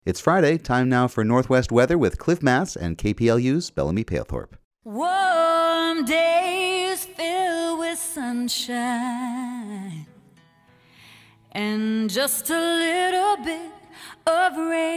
It's Friday, time now for Northwest weather with Cliff Mass and KPLU's Bellamy Palethorpe. Warm days filled with sunshine and just a little bit of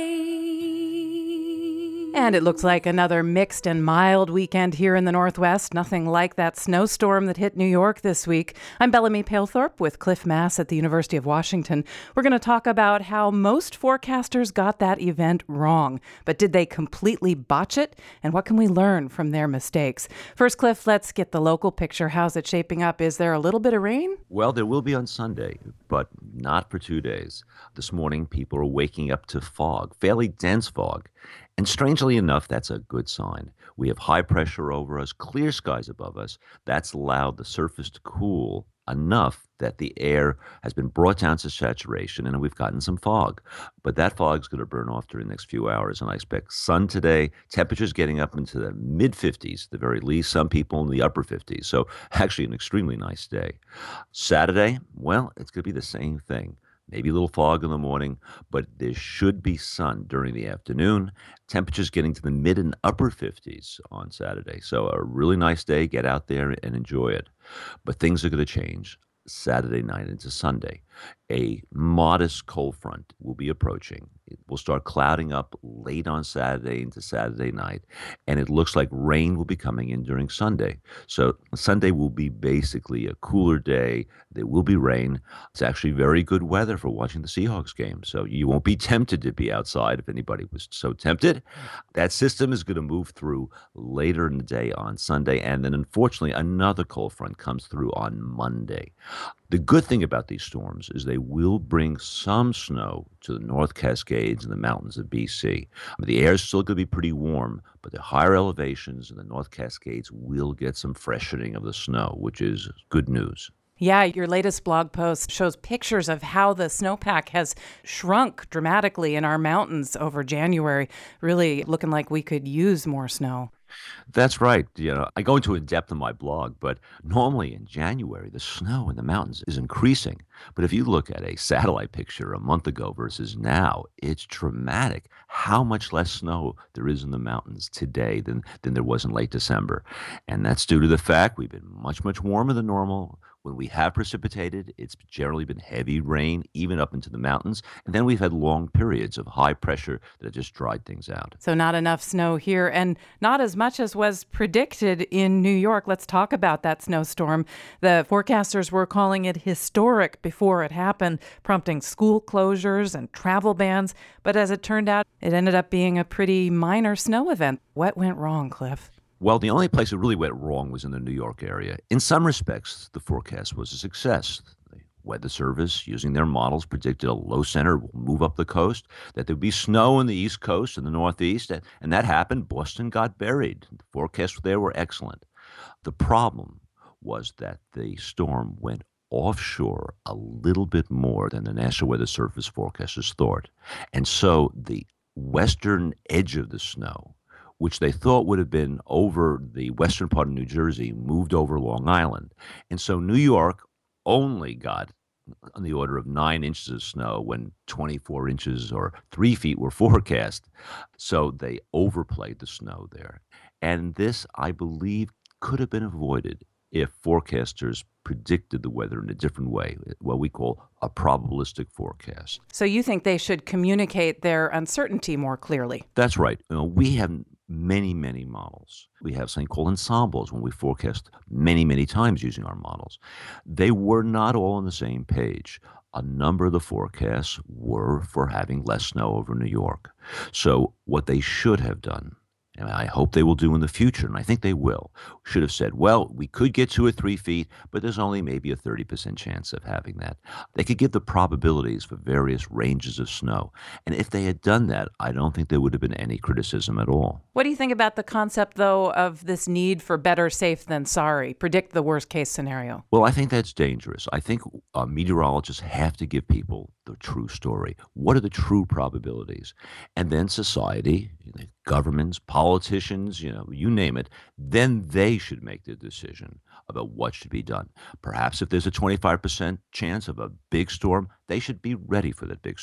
rain. And it looks like another mixed and mild weekend here in the Northwest. Nothing like that snowstorm that hit New York this week. I'm Bellamy Palethorpe with Cliff Mass at the University of Washington. We're going to talk about how most forecasters got that event wrong. But did they completely botch it? And what can we learn from their mistakes? First, Cliff, let's get the local picture. How's it shaping up? Is there a little bit of rain? Well, there will be on Sunday, but not for 2 days. This morning, people are waking up to fog, fairly dense fog. And strangely enough, that's a good sign. We have high pressure over us, clear skies above us. That's allowed the surface to cool enough that the air has been brought down to saturation and we've gotten some fog. But that fog's going to burn off during the next few hours. And I expect sun today, temperatures getting up into the mid-50s, at the very least, some people in the upper 50s. So actually an extremely nice day. Saturday, well, it's going to be the same thing. Maybe a little fog in the morning, but there should be sun during the afternoon. Temperatures getting to the mid and upper 50s on Saturday. So a really nice day. Get out there and enjoy it. But things are going to change Saturday night into Sunday. A modest cold front will be approaching. It will start clouding up late on Saturday into Saturday night, and it looks like rain will be coming in during Sunday. So Sunday will be basically a cooler day. There will be rain. It's actually very good weather for watching the Seahawks game, so you won't be tempted to be outside if anybody was so tempted. That system is going to move through later in the day on Sunday, and then unfortunately another cold front comes through on Monday. The good thing about these storms is they will bring some snow to the North Cascades and the mountains of BC. The air is still going to be pretty warm, but the higher elevations in the North Cascades will get some freshening of the snow, which is good news. Yeah, your latest blog post shows pictures of how the snowpack has shrunk dramatically in our mountains over January, really looking like we could use more snow. That's right. I go into in depth in my blog, but normally in January, the snow in the mountains is increasing. But if you look at a satellite picture a month ago versus now, it's dramatic how much less snow there is in the mountains today than there was in late December. And that's due to the fact we've been much, much warmer than normal. When we have precipitated, it's generally been heavy rain, even up into the mountains. And then we've had long periods of high pressure that just dried things out. So not enough snow here, and not as much as was predicted in New York. Let's talk about that snowstorm. The forecasters were calling it historic before it happened, prompting school closures and travel bans. But as it turned out, it ended up being a pretty minor snow event. What went wrong, Cliff? Well, the only place it really went wrong was in the New York area. In some respects, the forecast was a success. The Weather Service, using their models, predicted a low center will move up the coast, that there'd be snow in the East Coast and the Northeast, and that happened. Boston got buried. The forecasts there were excellent. The problem was that the storm went offshore a little bit more than the National Weather Service forecasters thought. And so the western edge of the snow, which they thought would have been over the western part of New Jersey, moved over Long Island. And so New York only got on the order of 9 inches of snow when 24 inches or 3 feet were forecast. So they overplayed the snow there. And this, I believe, could have been avoided if forecasters predicted the weather in a different way, what we call a probabilistic forecast. So you think they should communicate their uncertainty more clearly? That's right. We have many, many models. We have something called ensembles when we forecast many, many times using our models. They were not all on the same page. A number of the forecasts were for having less snow over New York. So what they should have done, and I hope they will do in the future, and I think they will, should have said, well, we could get 2 or 3 feet, but there's only maybe a 30% chance of having that. They could give the probabilities for various ranges of snow. And if they had done that, I don't think there would have been any criticism at all. What do you think about the concept, though, of this need for better safe than sorry? Predict the worst case scenario. Well, I think that's dangerous. I think meteorologists have to give people the true story. What are the true probabilities? And then society, governments, politicians, you name it, then they should make the decision about what should be done. Perhaps if there's a 25% chance of a big storm, they should be ready for that big storm.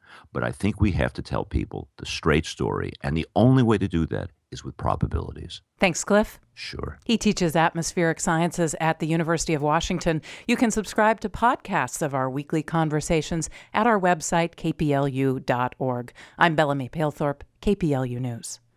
But I think we have to tell people the straight story, and the only way to do that is with probabilities. Thanks, Cliff. Sure. He teaches atmospheric sciences at the University of Washington. You can subscribe to podcasts of our weekly conversations at our website, kplu.org. I'm Bellamy Palethorpe, KPLU News.